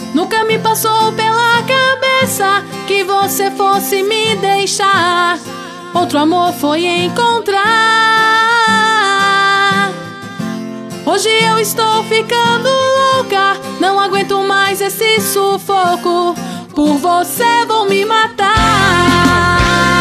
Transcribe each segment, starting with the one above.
Nunca me passou pela cabeça que você fosse me deixar. Outro amor foi encontrar. Hoje eu estou ficando louca, não aguento mais esse sufoco. Por você vou me matar.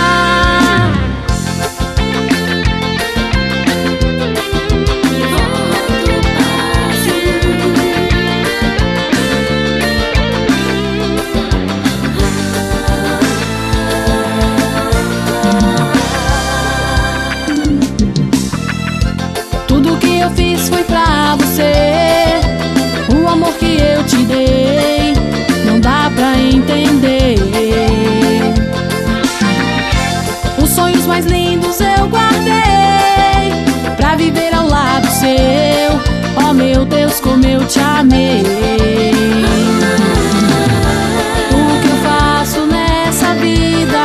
Tudo que eu fiz foi pra você. O amor que eu te dei não dá pra entender. Os sonhos mais lindos eu guardei pra viver ao lado seu. Oh meu Deus, como eu te amei. O que eu faço nessa vida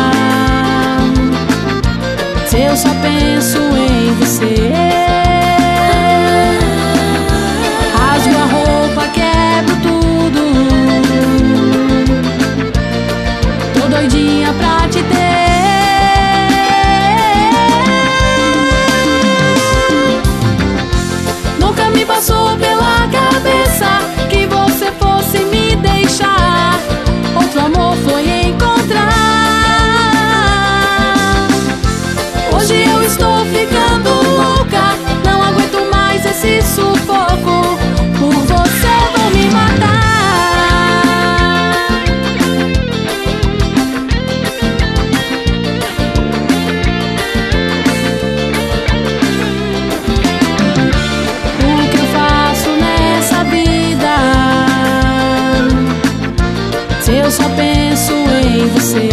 se eu só penso em você? Rasgo a roupa, quebro tudo. Tô doidinha pra te ter. Nunca me passou pela cabeça que você fosse me deixar. Outro amor foi encontrar. Hoje eu estou ficando louca, não aguento mais esse sufoco. Por você vou me matar. O que eu faço nessa vida se eu só penso em você?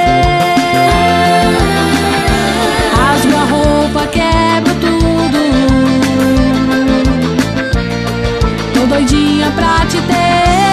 Rasgo a roupa, quebro tudo. Tô doidinha pra te ter.